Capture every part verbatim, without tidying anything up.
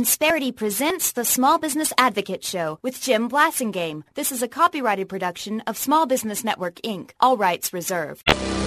Insperity presents the Small Business Advocate Show with Jim Blasingame. This is a copyrighted production of Small Business Network, Incorporated. All rights reserved.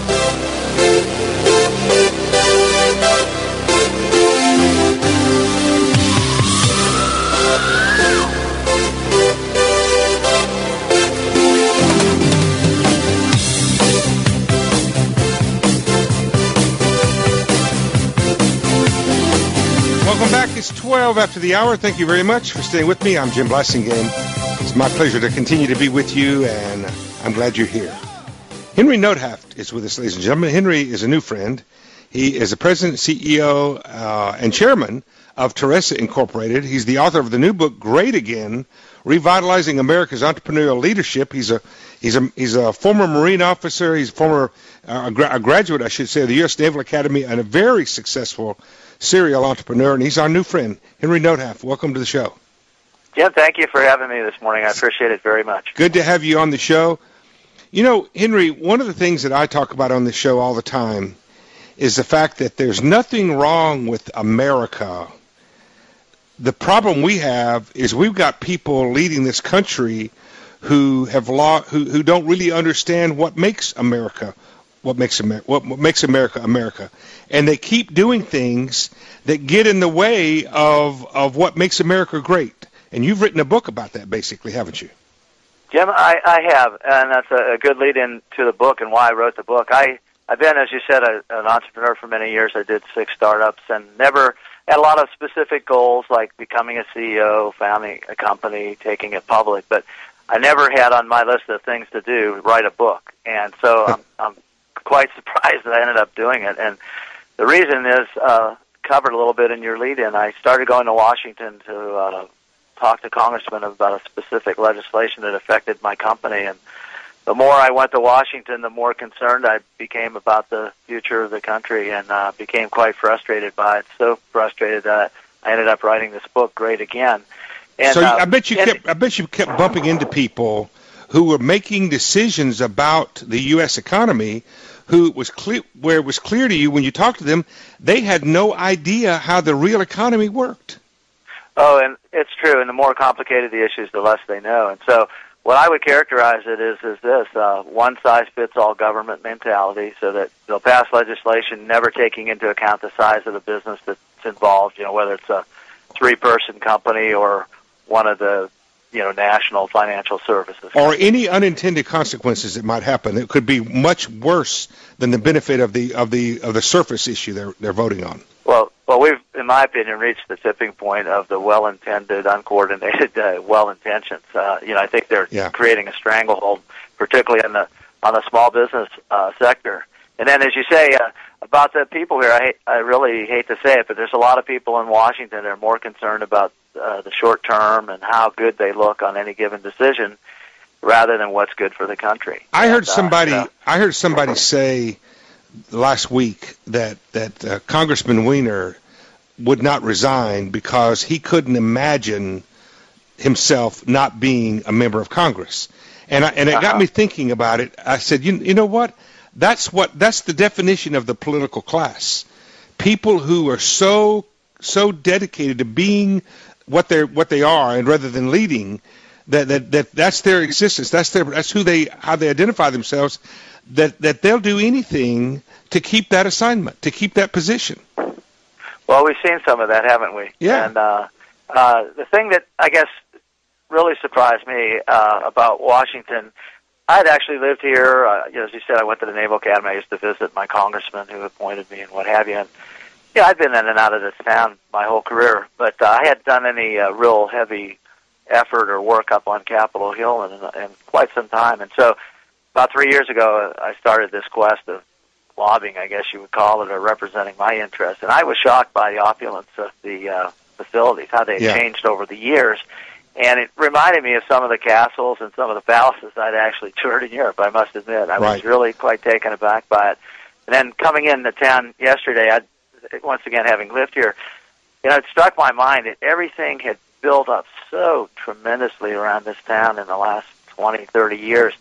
Welcome back. It's twelve after the hour. Thank you very much for staying with me. I'm Jim Blasingame. It's my pleasure to continue to be with you, and I'm glad you're here. Henry Notehaft is with us, ladies and gentlemen. Henry is a new friend. He is the president, C E O, uh, and chairman of Teresa Incorporated. He's the author of the new book, Great Again, Revitalizing America's Entrepreneurial Leadership. He's a he's a he's a former Marine officer. He's a former uh, a, gra- a graduate, I should say, of the U S Naval Academy, and a very successful serial entrepreneur, and he's our new friend, Henry Notehaft. Welcome to the show. Jim, thank you for having me this morning. I appreciate it very much. Good to have you on the show. You know, Henry, one of the things that I talk about on this show all the time is the fact that there's nothing wrong with America. The problem we have is we've got people leading this country who have law, who, who don't really understand what makes America what makes America what, what makes America America. And they keep doing things that get in the way of of what makes America great. And you've written a book about that, basically, haven't you? Jim, I, I have, and that's a, a good lead-in to the book and why I wrote the book. I, I've been, as you said, a, an entrepreneur for many years. I did six startups and never had a lot of specific goals like becoming a C E O, founding a company, taking it public. But I never had on my list of things to do write a book. And so I'm, I'm quite surprised that I ended up doing it. And the reason is uh, covered a little bit in your lead-in. I started going to Washington to uh, talk to congressmen about a specific legislation that affected my company. And the more I went to Washington, the more concerned I became about the future of the country and uh, became quite frustrated by it. So frustrated that I ended up writing this book, Great Again. And, so uh, I bet you and, kept I bet you kept bumping into people who were making decisions about the U S economy who was clear, where it was clear to you when you talked to them, they had no idea how the real economy worked. Oh, and it's true. And the more complicated the issues, the less they know. And so what I would characterize it is, is this, uh, one-size-fits-all government mentality, so that they'll pass legislation never taking into account the size of the business that's involved, you know, whether it's a three-person company or one of the you know, national financial services. Or any unintended consequences that might happen. It could be much worse than the benefit of the of the of the surface issue they're they're voting on. Well, well, we've, in my opinion, reached the tipping point of the well-intended, uncoordinated, uh, well-intentions. Uh, you know, I think they're yeah. creating a stranglehold, particularly on the on the small business uh, sector. And then, as you say uh, about the people here, I hate, I really hate to say it, but there's a lot of people in Washington that are more concerned about Uh, the short term and how good they look on any given decision, rather than what's good for the country. I heard and, somebody. Uh, you know, I heard somebody say last week that that uh, Congressman Weiner would not resign because he couldn't imagine himself not being a member of Congress, and I, and it uh-huh. got me thinking about it. I said, you you know what? That's what that's the definition of the political class. People who are so so dedicated to being what they're what they are, and rather than leading, that, that that that's their existence. That's their that's who they how they identify themselves. That that they'll do anything to keep that assignment, to keep that position. Well, we've seen some of that, haven't we? Yeah. And uh, uh, the thing that I guess really surprised me uh, about Washington, I had actually lived here. Uh, you know, as you said, I went to the Naval Academy. I used to visit my congressman who appointed me and what have you. And, yeah, I've been in and out of this town my whole career, but uh, I hadn't done any uh, real heavy effort or work up on Capitol Hill in, in quite some time. And so about three years ago, I started this quest of lobbying, I guess you would call it, or representing my interests. And I was shocked by the opulence of the uh, facilities, how they yeah. changed over the years. And it reminded me of some of the castles and some of the palaces I'd actually toured in Europe, I must admit. I right. was really quite taken aback by it. And then coming into town yesterday, I'd once again, having lived here, you know, it struck my mind that everything had built up so tremendously around this town in the last twenty, thirty years.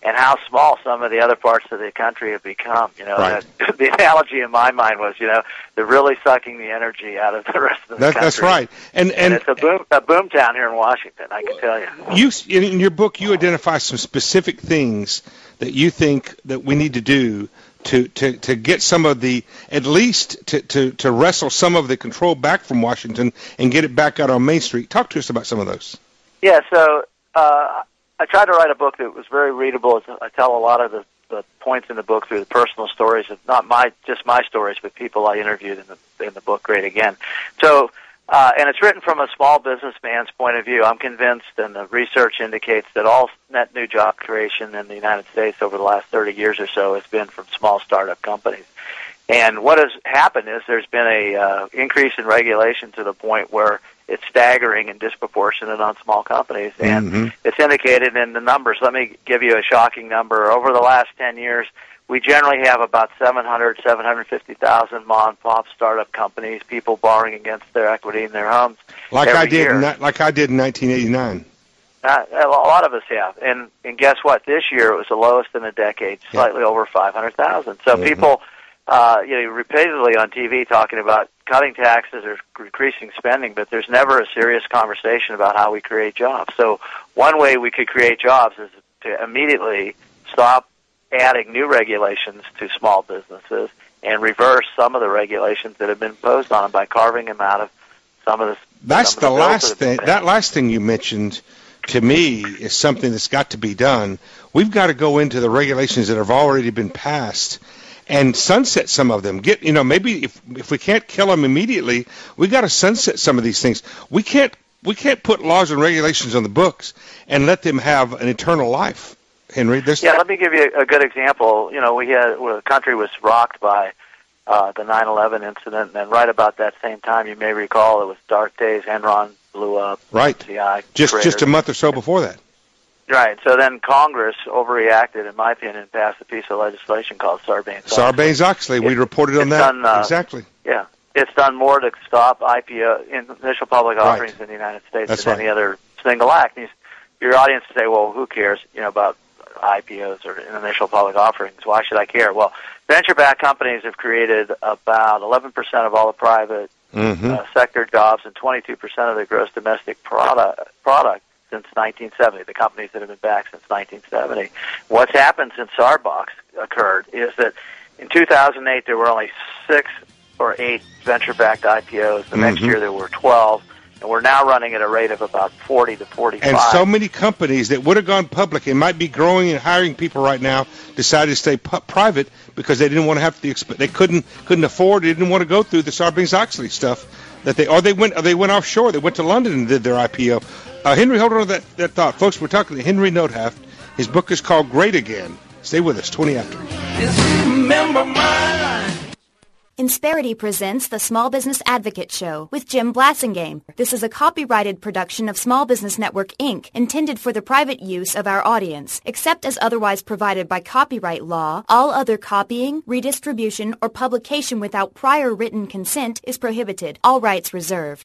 and how small some of the other parts of the country have become. You know, right. that, the analogy in my mind was, you know, they're really sucking the energy out of the rest of the that, country. That's right. And, and, and it's a boom, a boom town here in Washington, I can tell you. You, in your book, you identify some specific things that you think that we need to do to, to, to get some of the, at least to, to, to wrestle some of the control back from Washington and get it back out on Main Street. Talk to us about some of those. Yeah, so uh, I tried to write a book that was very readable. I tell a lot of the, the points in the book through the personal stories of not my just my stories, but people I interviewed in the in the book. Great Again. So, uh, and it's written from a small businessman's point of view. I'm convinced, and the research indicates that all net new job creation in the United States over the last thirty years or so has been from small startup companies. And what has happened is there's been a uh, increase in regulation to the point where it's staggering and disproportionate on small companies, and mm-hmm. it's indicated in the numbers. Let me give you a shocking number. Over the last ten years, we generally have about seven hundred, seven hundred fifty thousand mom-and-pop startup companies, people borrowing against their equity in their homes. Like every I did, year. in, like I did in nineteen eighty-nine. Uh, a lot of us have, and and guess what? This year it was the lowest in a decade, slightly yeah. over five hundred thousand. So mm-hmm. people, uh, you know, repeatedly on T V talking about cutting taxes or increasing spending, but there's never a serious conversation about how we create jobs. So one way we could create jobs is to immediately stop adding new regulations to small businesses and reverse some of the regulations that have been imposed on them by carving them out of some of the. That's some the, of the last that thing. That last thing you mentioned, to me, is something that's got to be done. We've got to go into the regulations that have already been passed and sunset some of them. Get, you know, maybe if if we can't kill them immediately, we got to sunset some of these things. We can't we can't put laws and regulations on the books and let them have an eternal life. Henry, this yeah. Let me give you a good example. You know, we had well, the country was rocked by uh, the nine eleven incident, and then right about that same time, you may recall, it was dark days. Enron blew up. Right. C I just creator. just a month or so before that. Right. So then Congress overreacted, in my opinion, and passed a piece of legislation called Sarbanes-Oxley. Sarbanes-Oxley. We reported on that. Done, uh, exactly. Yeah. It's done more to stop I P O, initial public offerings right. in the United States That's than right. any other single act. And your audience would say, well, who cares, you know, about I P Os or initial public offerings? Why should I care? Well, venture-backed companies have created about eleven percent of all the private mm-hmm. uh, sector jobs and twenty-two percent of the gross domestic product, product since nineteen seventy, the companies that have been back since nineteen seventy. What's happened since Sarbox occurred is that in two thousand eight there were only six or eight venture-backed I P Os. The mm-hmm. next year there were twelve, and we're now running at a rate of about forty to forty-five. And so many companies that would have gone public and might be growing and hiring people right now decided to stay pu- private because they didn't want to have the exp- they couldn't couldn't afford, they didn't want to go through the Sarbanes-Oxley stuff that they or they went or they went offshore, they went to London and did their I P O. Uh, Henry, hold on to that, that thought. Folks, we're talking to Henry Notehaft. His book is called Great Again. Stay with us, twenty after. Remember my Insperity presents the Small Business Advocate Show with Jim Blasingame. This is a copyrighted production of Small Business Network, Incorporated, intended for the private use of our audience. Except as otherwise provided by copyright law, all other copying, redistribution, or publication without prior written consent is prohibited. All rights reserved.